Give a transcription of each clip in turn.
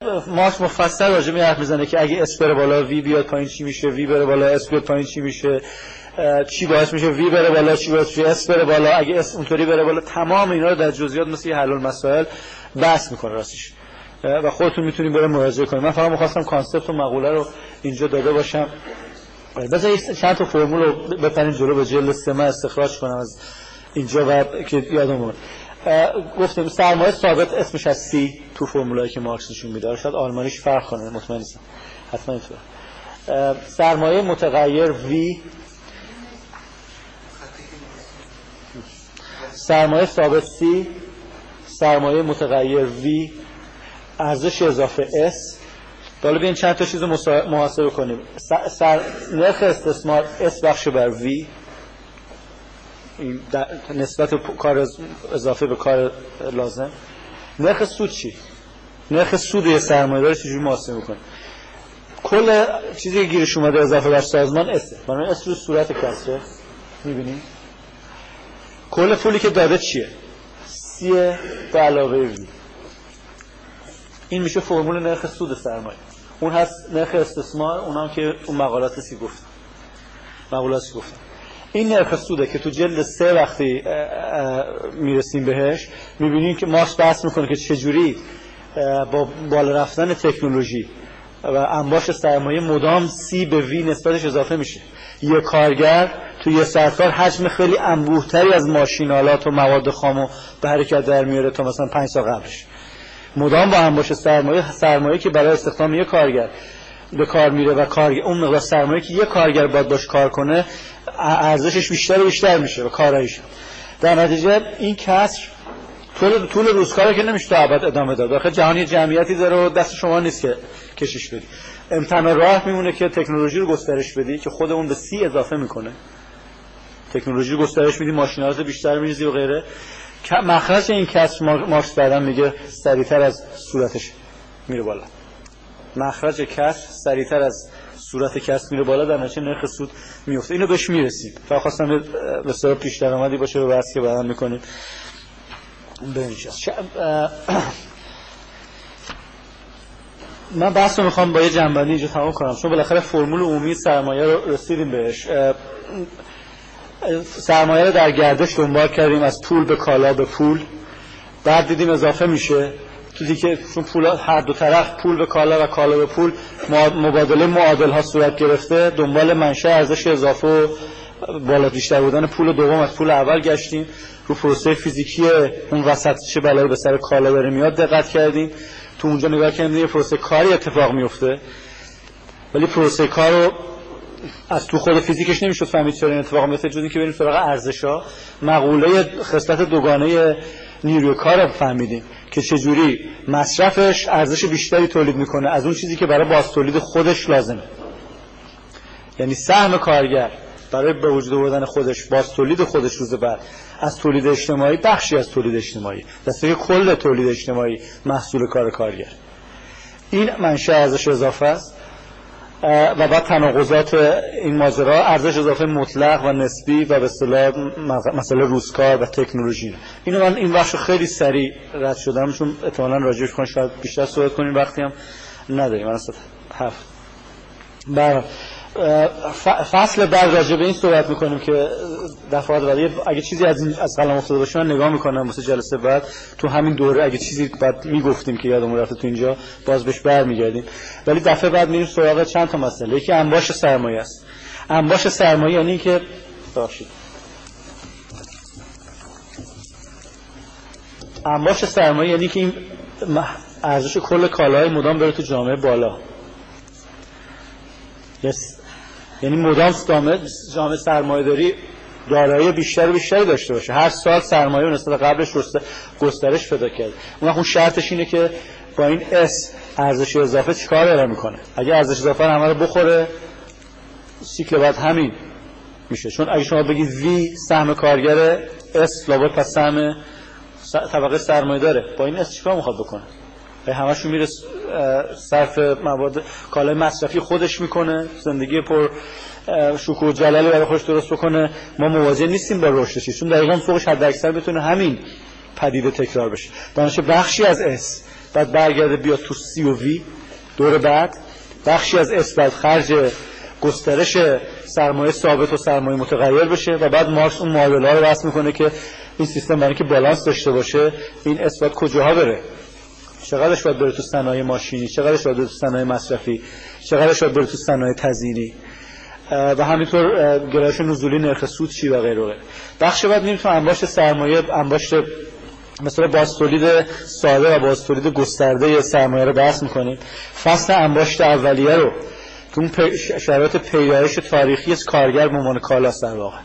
مارکس مفصل راجع به حرف میزنه که اگه اس بره بالا وی بیاد پایین چی میشه، وی بره بالا اس بیاد پایین چی میشه، چی باعث میشه وی بره بالا، چی باعث میشه اس بره بالا، اگه اس اونطوری بره بالا. تمام اینا رو در جزئیات مثل حل المسائل بحث میکنه راستش و خودتون میتونید برای مراجعه کنید. من فقط می‌خواستم کانسپت و مقوله رو اینجا داده باشم. بذارید چند تا فرمول رو بپریم جلو به جلد 3 من استخراج کنم از اینجا و که یادم اومد. گفتم سرمایه ثابت اسمش از سی تو فرمولایی که مارکس نشون میده. شاید آلمانیش فرق کنه، مطمئن نیستم، حتما اینطوره. سرمایه متغیر V، سرمایه ثابت C، سرمایه متغیر V، ارزش اضافه S. حالا بیاین چند تا چیز رو محاسبه کنیم. نرخ استثمار S بخش بر V، این نسبت کار اضافه به کار لازم. نرخ سود چی؟ نرخ سود یه سرمایه‌دار چجوری محاسبه می‌کنه؟ کل چیزی که گیرش اومده اضافه بر سازمان S، بنابراین S رو صورت کسره می‌بینیم. کل پولی که داده چیه؟ C به علاوه V. این میشه فرمول نرخ سود سرمایه. اون هست نرخ استثمار، اونام که اون مقالاتی گفتم. این نرخ سوده که تو جلد 3 وقتی میرسیم بهش میبینیم که مارکس بحث میکنه که چجوری با بالا رفتن تکنولوژی و انباش سرمایه مدام سی به وی نسبتش اضافه میشه. یه کارگر تو یه سرکار حجم خیلی انبوه‌تری از ماشینالات و مواد خامو به حرکت در میاره تا مثلا 5 سال قبلش. مدام با انباش سرمایه که برای استخدام یه کارگر به کار میره و کارگر اون مقدار سرمایه که یه کارگر باید باش کار کنه ارزشش بیشتر و بیشتر میشه و کاراییش. در نتیجه این کسر طول روزکاره که نمیشه تا ابد ادامه داد. آخه جهانی جمعیتی داره و دست شما نیست که کشش بدی. امتناع راه میمونه که تکنولوژی رو گسترش بدی که خود اون به سی اضافه میکنه. تکنولوژی رو گسترش میدی، ماشینالات بیشتر میریزی و غیره. مخرج این کسر مارکس بعداً میگه سریعتر از صورتش میره بالا. مخرج کسر سریعتر از صورت کسر میره بالا، در نتیجه نرخ سود میفته. اینو بهش میرسیم. تا خواستم به اصطلاح پیش درآمدی باشه به بحثی که بعداً میکنیم. من بحث رو میخوام با یه جنبندی اینجا تمام کنم، چون بالاخره فرمول عمومی سرمایه رو رسیدیم بهش. سرمایه رو در گردش دنبال کردیم، از پول به کالا به پول. بعد دیدیم اضافه میشه چیزی که چون پول هر دو طرف پول به کالا و کالا به پول مبادله معادل ها صورت گرفته، دنبال منشأ ارزش اضافه و بالا بیشتر بودن پول دوم از پول اول گشتیم. رو پروسه فیزیکی اون وسط چه بلایی به سر کالا داره میاد دقت کردیم. تو اونجا نگاه کردیم یه پروسه کاری اتفاق میفته، ولی پروسه کار رو از تو خود فیزیکش نمیشد فهمید چرا این اتفاق میفته، جز اینکه بریم سراغ ارزش‌ها. مقوله خصلت دوگانه نیروی کار رو فهمیدیم که چجوری مصرفش ارزش بیشتری تولید میکنه از اون چیزی که برای باز تولید خودش لازمه. یعنی سهم کارگر برای به وجود آوردن خودش، باز تولید خودش روز بعد از تولید اجتماعی بخشی از تولید اجتماعی، دسته کل تولید اجتماعی محصول کار کارگر. این منشأ ارزش اضافه است و بعد تناقضات این ماجرا ارزش اضافه مطلق و نسبی و به اصطلاح مسئله روزکار و تکنولوژی. اینو من این بخش خیلی سریع رد شدم چون احتمالاً راجعش کنم شاید بیشتر صحبت کنیم، وقتی هم نداریم. من اصلا فصل بعد راجع به این صحبت میکنیم که دفعات بعد اگه چیزی از قلم افتاده باشه من نگاه میکنم واسه جلسه بعد تو همین دوره اگه چیزی بعد میگفتیم که یادمون رفته تو اینجا باز بهش برمیگردیم. ولی دفعه بعد میریم سراغ چند تا مسئله. یکی انباش سرمایه است. انباش سرمایه یعنی که انباش سرمایه یعنی که این ارزش کل کالاهای مدام بره تو جامعه بالا. یعنی مدام جامعه سرمایه‌داری دارایی بیشتر و بیشتری داشته باشه. هر سال سرمایه نسبت قبلش گسترش پیدا کرده. اون شرطش اینه که با این اس ارزش اضافه چیکار داره میکنه. اگه ارزش اضافه همه رو بخوره سیکل بعد همین میشه. چون اگه شما بگید وی سهم کارگر اس لابد پس سهم طبقه سرمایه داره، با این اس چیکار میخواد بکنه؟ همشون میره صرف مواد کالای مصرفی خودش میکنه، زندگی پر شکوه و جلالی برای خودش درست بکنه. ما مواجه نیستیم با رشدش، چون دقیقاً فوقش حد اکثر بتونه همین پدیده تکرار بشه. دانش بخشی از اس بعد برگرده بیاد تو سی و وی دور بعد، بخشی از اس بعد خرج گسترش سرمایه ثابت و سرمایه متغیر بشه و بعد مارکس اون معادله‌ها رو وضع میکنه که این سیستم برای اینکه بالانس داشته باشه این اس باید کجاها بره، چقدرش باید بره تو صنایع ماشینی، چقدرش باید بره تو صنایع مصرفی، چقدرش باید بره تو صنایع تزیینی و همینطور گرایش نزولی نرخ سود چی و غیره و غیره. بخش بعد میریم تو انباشت سرمایه، انباشت مثلا بازتولید ساده و بازتولید گسترده سرمایه رو بحث میکنیم. فصل انباشت اولیه رو که اون شرایط پیدایش تاریخی از کارگر به عنوان کالاست در واقع.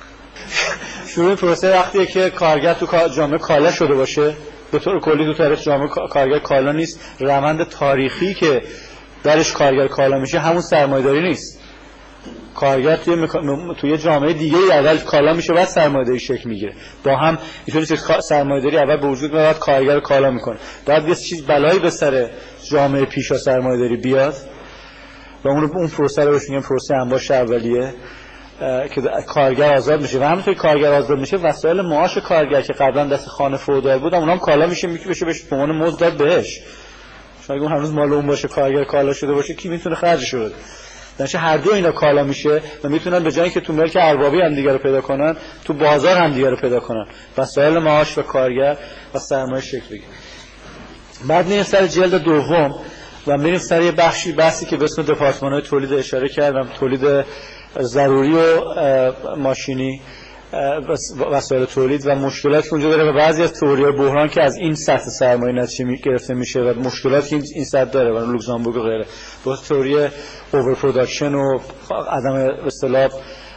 شروع این پروسه وقتیه که کارگر تو جامعه کالا شده باشه، به طور کلی تو تاریخ جامعه کارگر کالا نیست. روند تاریخی که درش کارگر کالا میشه همون سرمایه‌داری نیست. کارگر توی جامعه دیگه اول کالا میشه بعد سرمایه‌داری شکل میگیره. با هم اینطوری که سرمایه‌داری اول به وجود میاد بعد کارگر کالا میکنه. بعد یه چیز بلایی به سر جامعه پیشا سرمایه‌داری بیاد و اون پروسه رو بهش میگن پروسه انباشت اولیه که کارگر آزاد میشه و همونطور کارگر آزاد میشه وسایل معاش کارگر که قبلا دست خانه فئودال بود اونام کالا میشه بشه بهش به عنوان مزد داد بهش. شاید اون هنوز مال اون باشه کارگر کالا شده باشه کی میتونه خرجش رو بده. درنچه هر دو اینا کالا میشه و میتونن به جایی که تو ملک اربابی هم دیگه رو پیدا کنن تو بازار هم دیگه رو پیدا کنن. وسایل معاش و کارگر و سرمایه شکل بگیره. بعد میریم سر جلد دوم و میریم سر یه بحثی که به اسم دپارتمان‌های تولید اشاره کردم، تولید ضروری و ماشینی وسایل تولید و مشکلاتی که اونجا داره و بعضی از تئوری‌های بحران که از این سطح سرمایه نتیجه گرفته میشه و مشکلاتی که این سطح داره و لوکزامبورگ و غیره. با تئوری اوور پروداکشن و عدم به اصطلاح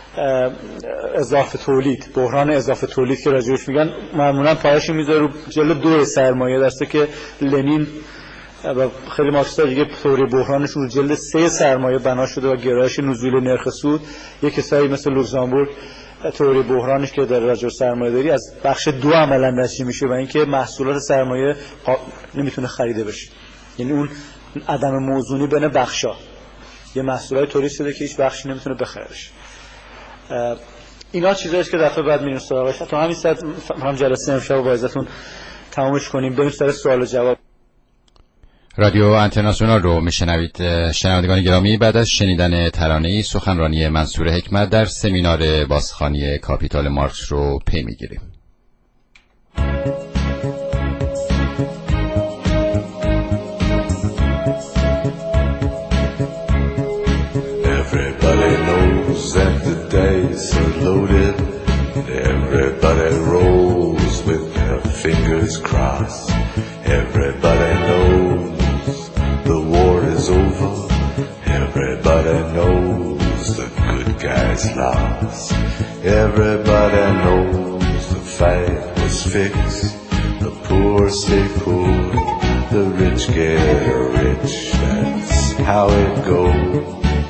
اضافه تولید، بحران اضافه تولید که راجعش میگن معمولا پایش میذاره رو جلد 2 سرمایه، درسته که لنین و خیلی مارکسیست‌ها دیگه تئوری بحرانشون رو جلد 3 سرمایه بنا شده و گرایش نزول نرخ سود. یک کسایی مثل لوکزامبورگ تئوری بحرانش که در راجع به سرمایه‌داری از بخش 2 عملاً نتیجه میشه و اینکه محصولات سرمایه نمیتونه خریده بشه، یعنی اون عدم موزونی بین بخشا، یه محصولات تولید شده که هیچ بخشی نمیتونه بخرهش. اینا چیزایی که دفعه بعد میریم سراغش. تا همین ساعت هم جلسه امشب با اجازهتون تمامش کنیم، بریم سر سوال و جواب. رادیو اینترنشنال رو میشنوید. شنوندگان گرامی، بعد از شنیدن ترانه‌ای سخنرانی منصور حکمت در سمینار بازخوانی کاپیتال مارکس رو پی میگیریم. Everybody knows that the dice are loaded. Everybody rolls with their fingers crossed. Everybody knows the war is over. Everybody knows the good guys lost. Everybody knows the fight was fixed. The poor stay poor, the rich get rich. That's how it goes.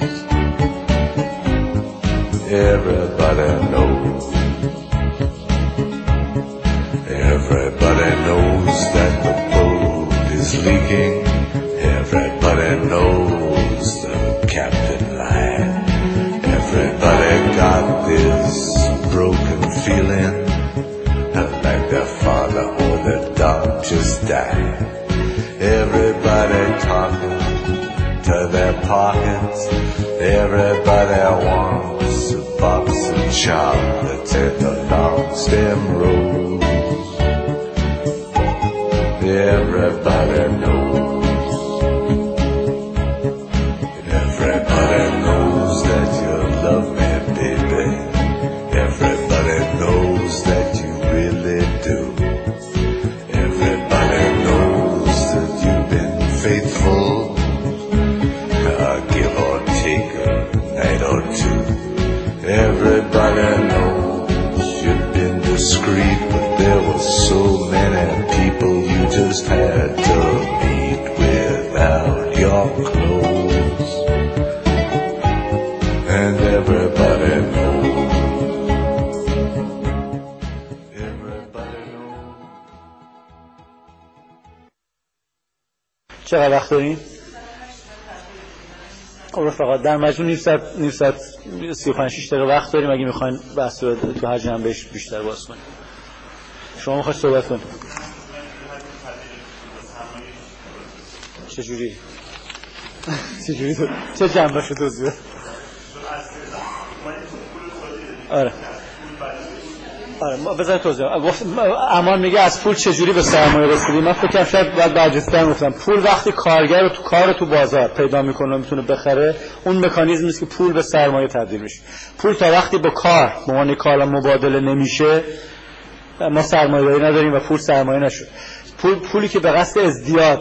Everybody knows. Everybody knows that the boat is leaking. Everybody knows the captain lied. Everybody got this broken feeling like their father or their dog just died. Everybody talking to their pockets. Everybody wants a box of chocolates at the long stem rose. Everybody knows. Everybody knows that you love me, baby. Everybody knows that you really do. Everybody knows that you've been faithful. Give or take a night or two. Everybody knows you've been discreet, but there were so many people you just had to meet without your clothes. And everybody knows. Everybody knows. چقدر وقت داریم؟ فقط در مجموع نیم ساعت 35-6 دقیقه وقت داریم اگه میخواین بحث رو تو هر جنبهش بیشتر باز کنیم. شما میخواید صحبت کنید؟ چجوری چه جنبه شد دوزیه؟ آره بذار توضیح امان میگه از پول چجوری به سرمایه رسیدیم. من فکر کنم شاید باید برجسته‌تر گفتم. پول وقتی کارگر رو تو کار تو بازار پیدا میکنه و میتونه بخره، اون مکانیزمی است که پول به سرمایه تبدیل میشه. پول تا وقتی با کار به عنوان کالا مبادله نمیشه، ما سرمایه‌داری نداریم و پول سرمایه نشد. پولی که به قصد ازدیاد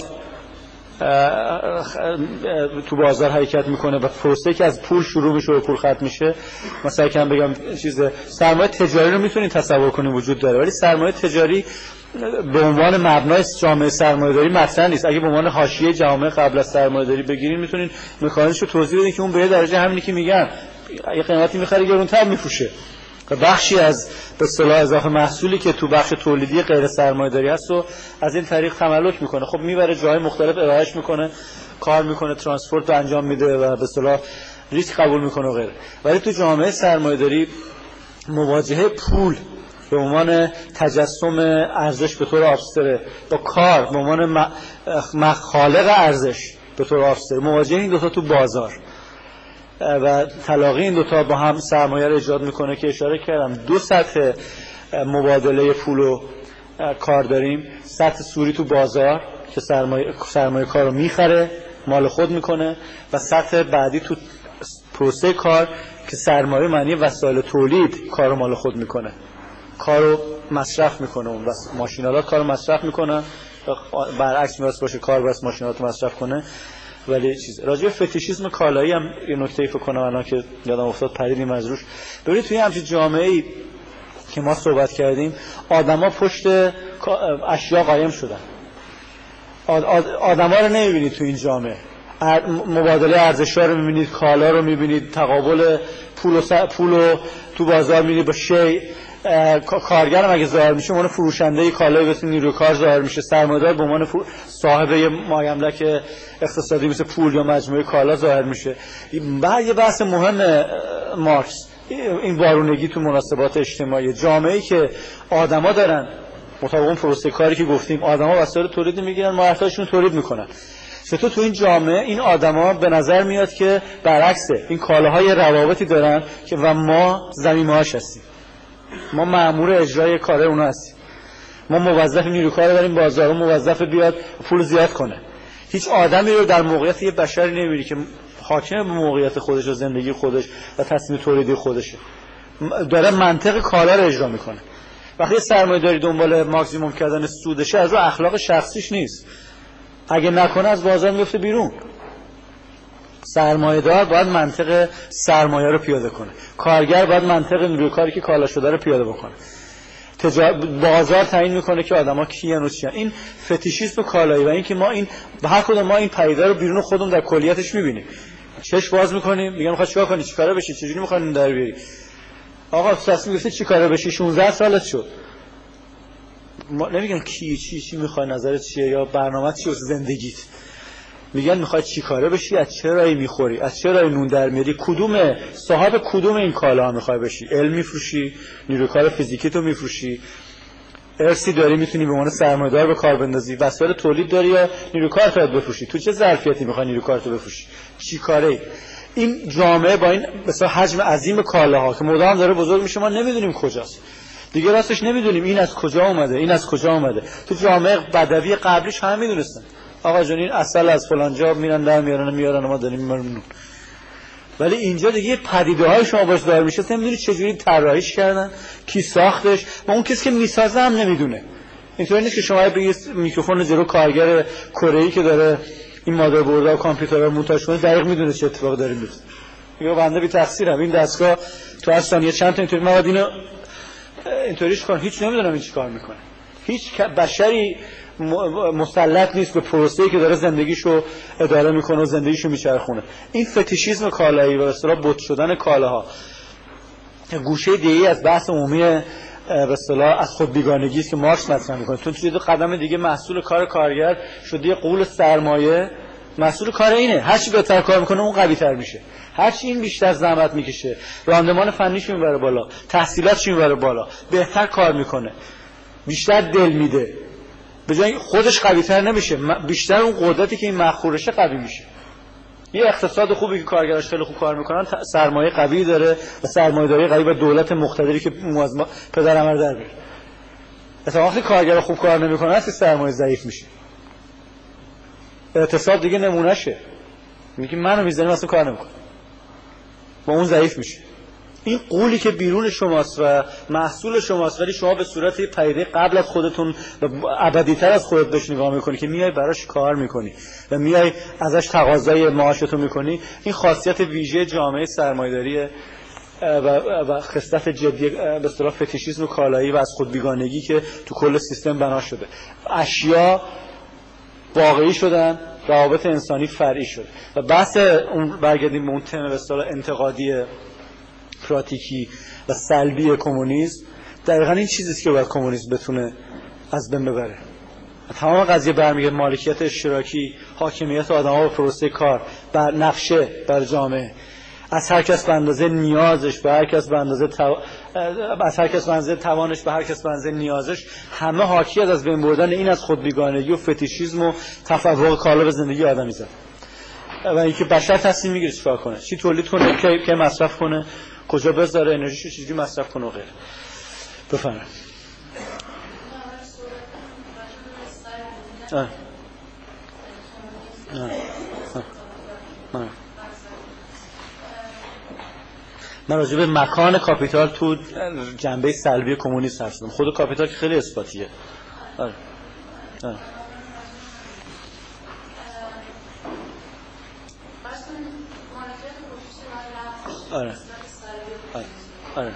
تو بازار حرکت میکنه و پروسه‌ای که از پول شروع میشه و پول ختم میشه، مثلا که بگم سرمایه تجاری رو میتونین تصور کنین وجود داره، ولی سرمایه تجاری به عنوان مبنای جامعه سرمایه‌داری مطرح نیست. اگه به عنوان حاشیه جامعه قبل از سرمایه‌داری بگیرین، میتونین مکانیزمش رو توضیح بدین که اون به یه درجه همینی که میگن یه قیمتی میخره گرونتر میفروشه و بخشی از به اصطلاح اضافه محصولی که تو بخش تولیدی غیر سرمایه‌داری هست و از این طریق تملک میکنه. خب میبره جای مختلف ارائهش میکنه، کار میکنه، ترانسپورت رو انجام میده و به اصطلاح ریسک قبول میکنه و غیره. ولی تو جامعه سرمایه‌داری مواجهه پول به عنوان تجسم ارزش به طور آبستره با کار به عنوان خالق ارزش به طور آبستره، مواجهه این دوتا تو بازار و تلاقی این دوتا با هم سرمایه رو ایجاد میکنه که اشاره کردم. دو سطح مبادله پول و کار داریم. سطح سوری تو بازار که سرمایه کار رو میخره، مال خود میکنه، و سطح بعدی تو پروسه کار که سرمایه معنی وسایل تولید کار رو مال خود میکنه، کار رو مصرف میکنه. اون ماشینالات کار رو مصرف میکنه، برعکس میراث باشه کار بس ماشینالات رو مصرف کنه. ولی چیز راجع به فتیشیسم کالایی هم یه نکته فکر کنم الان که یادم افتاد پریدیم از روش. ببینید توی همچین جامعه‌ای که ما صحبت کردیم، آدما پشت اشیا قایم شدن. آدما رو نمیبینید تو این جامعه. مبادله ارزش‌ها رو میبینید، کالا رو میبینید، تقابل پول و تو بازار میبینید با شی. کارگر هم اگه ظاهر میشه عنوان فروشنده کالایی مثل نیروی کار ظاهر میشه. سرمایه‌دار به عنوان صاحب یه مایملک اقتصادی مثل پول یا مجموعه کالا ظاهر میشه. بعد یه بحث مهم مارکس این وارونگی تو مناسبات اجتماعی، جامعه‌ای که آدما دارن مطابق اون پروسه کاری که گفتیم، آدما وسایل تولید میگیرن، مهارتاشون تولید میکنن. چطور تو این جامعه این آدما به نظر میاد که برعکسه، این کالاهای روابطی دارن که و ما ضمیمه‌هاش هستیم، ما مأمور اجرای کار اونا هستیم، ما موظف نیروی کار داریم بازار، موظف بیاد پول زیاد کنه. هیچ آدمی رو در موقعیت یه بشری نمی‌بینی که حاکم به موقعیت خودش و زندگی خودش و تصمیم تولیدی خودشه، داره منطق کارا رو اجرا میکنه. وقتی سرمایه‌داری دنبال ماکسیمم کردن سودشه، از رو اخلاق شخصیش نیست، اگه نکنه از بازار میفته بیرون. سرمایه‌دار باید منطق سرمایه رو پیاده کنه، کارگر باید منطق نیروی کاری که کالا شده رو پیاده بکنه. بازار تعیین میکنه که آدما کیان و چیان. این فتیشیسم کالایی و این که ما این هر کدوم ما این پدیده رو بیرون خودمون در کلیتش میبینیم، چشم باز میکنیم میگم میخواد چیکار کنی، چیکاره بشی، چجوری میخواد این در بیاری. آقا تصمیم گرفتی چیکاره بشی، 16 سالت شد، ما نمیگن چی میخوای، نظرت چیه یا برنامه‌ت چیه واسه زندگیت، میگن میخوای چی کاره بشی، از چه راهی میخوری، از چه راهی نون در میاری، صاحب کدوم این کالا میخوای بشی. علم میفروشی، نیروی کار فیزیکی تو میفروشی، ارثی داری میتونی به عنوان سرمایه‌دار به کار بندازی، وسایل تولید داری یا نیروی کار تو بفروشی، تو چه ظرفیتی میخوای نیروی کار تو بفروشی، چی کاره. این جامعه با این مثلا حجم عظیم کالاها که مدام داره بزرگ میشه، ما نمیدونیم کجاست دیگه، راستش نمیدونیم این از کجا اومده، این از کجا اومده. تو جامعه بدوی قبلیش همه میدونستن آقا جون این اصل از فلان جا میرن در میارن ما داریم میمونیم. ولی اینجا دیگه یه پدیده‌های شما باش دار میشه، نمیدونی چجوری طراحیش کردن، کی ساختش، و اون کسی که میسازه هم نمیدونه. اینطوری نیست که شما بگید میکروفون جلو کارگر کره‌ای که داره این مادربردها و کامپیوترها مونتاژ کنه دقیق میدونه چه اتفاقی داره میفته. میگه بنده بی تقصیرم، این دستگاه تو هر ثانیه چند تا اینطوری مواد اینو اینطوریش کنه، هیچ نمیدونم این چیکار میکنه. هیچ بشری مسلط نیست به پروسه‌ای که داره زندگیشو اداره میکنه و زندگیشو میچرخونه. این فتیشیسم کالایی و به اصطلاح بت شدن کالاها گوشه دیگه‌ای از بحث عمومی به اصطلاح از خود بیگانگی است که مارکس مطرح میکنه. تو دو قدم دیگه محصول کار کارگر شده قول سرمایه، محصول کار اینه، هر چی بهتر کار میکنه اون قوی‌تر میشه، هر چی این بیشتر زحمت میکشه، راندمان فنیش میبره بالا، تحصیلاتش میبره بالا، بهتر کار میکنه، بیشتر دل میده، به جای خودش قوی‌تر نمیشه، بیشتر اون قدرتی که این مخورشه قوی میشه. یه اقتصاد خوبی که کارگراش خیلی خوب کار میکنن سرمایه قوی داره و سرمایه‌داری قوی و دولت مقتدری که پدر عمر در میاره. مثلا وقتی کارگر خوب کار نمیکنه است سرمایه ضعیف میشه. اقتصاد دیگه نمونهشه. میگه منو میذاریم اصلا کار نمیکنه. با اون ضعیف میشه. این قولی که بیرون شماست و محصول شماست، ولی شما به صورت پدیده قبل از خودتون و ابدی‌تر از خودت بهش نگاه میکنی که میای براش کار میکنی و میای ازش تقاضای معاشتو میکنی. این خاصیت ویژه جامعه سرمایه‌داری و خصلت جدی به اصطلاح فتیشیسم کالایی و از خود بیگانگی که تو کل سیستم بنا شده. اشیا واقعی شدن، روابط انسانی فرعی شد. و بحث اون برگردیم به اون تم به اصطلاح انتقادی پراتیکی و سلبی کمونیسم، دقیقاً این چیزیست که باید کمونیسم بتونه از بین ببره. تمام قضیه برمیگرده مالکیت اشتراکی، حاکمیت آدم‌ها و پروسه کار، بر نقشه بر جامعه، از هر کس به اندازه نیازش، به هر کس به اندازه از هر کس به اندازه توانش، به هر کس به اندازه نیازش، همه حاکی از بین بردن این از خودبیگانگی و فتیشیسم و تفوق کالا به زندگی آدمی زد. و اینکه بشر تصمیم میگیره چیکار کنه، چی تولید کنه، کی مصرف کنه، کجا بذاره انرژیشو، چجوری مصرف کنه و غیره. بفرمایید. من راجع به مکان کاپیتال تو جنبه سلبی کمونیسم حرف زدم. خود کاپیتال که خیلی اثباتیه. آره. آره. آره. آره.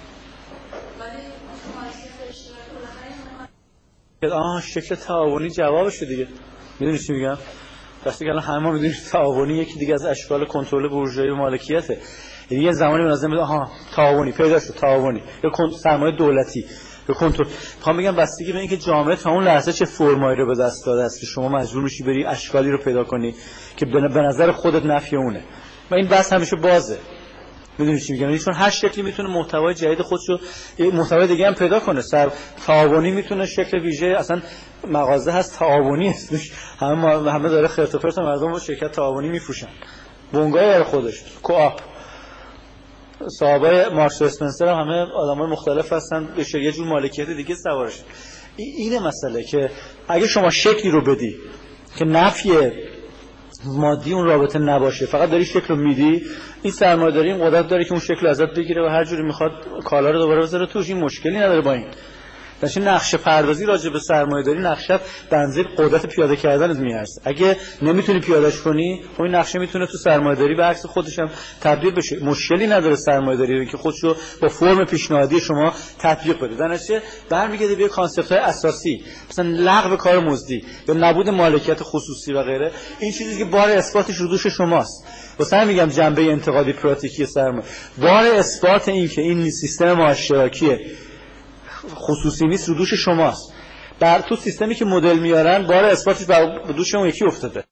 شکل تعاونی جوابشه دیگه. میدونی چی میگم؟ دستی که الان همه ما میدونیم تعاونی یکی دیگه از اشکال کنترل بورژوایی و مالکیته. یعنی یه زمانی به نظر میاد تعاونی پیدا شد، تعاونی یا سرمایه دولتی یا کنترل. میخوام بگم بستگی به اینکه جامعه تا اون لحظه چه فرمایی رو به دست داده است که شما مجبور میشی بری اشکالی رو پیدا کنی که به نظر خودت نفی اونه. و این بحث همیشه بازه. میدونی چی میگم؟ چون هر شکلی میتونه محتوای جدید خودشو یه محتوای دیگه هم پیدا کنه. تعاونی میتونه شکل ویژه، اصلا مغازه هست تعاونی اسمش، همه داره خرت و پرت مردم با شرکت تعاونی میفروشن. بونگای برای خودش، کوآپ. صاحبای مارکس و اسپنسر هم همه آدمای مختلف هستن، به یه جور مالکیت دیگه سوارش. اینه مسئله که اگه شما شکلی رو بدی که نفی مادی اون رابطه نباشه، فقط داری شکل رو میدی، این سرمایه‌داری این قدرت داره که اون شکل ازت بگیره و هر جوری میخواد کالا رو دوباره بذاره توش. این مشکلی نداره با این. داشت نقشه پردازی راجع به سرمایه‌داری نقشه بنظیر قدرت پیاده کردن میارزه. اگه نمیتونی پیادهش کنی، خب این نقشه میتونه تو سرمایه‌داری به عکس خودش هم تبدیل بشه. مشکلی نداره سرمایه‌داری که خودشو با فرم پیشنهادی شما تطبیق بده. در نتیجه برمیگرده به کانسپت‌های اساسی، مثلا لغو کار مزدی یا نبود مالکیت خصوصی و غیره. این چیزی که بار اثباتش رو دوش شماست. واسه همین میگم جنبه انتقادی پراتیکی سرمایه، بار اثبات این که این سیستم معاشرتیه خصوصی نیست رو دوش شماست. بر تو سیستمی که مدل میارن بار اثباتش به دوش اون یکی افتاده.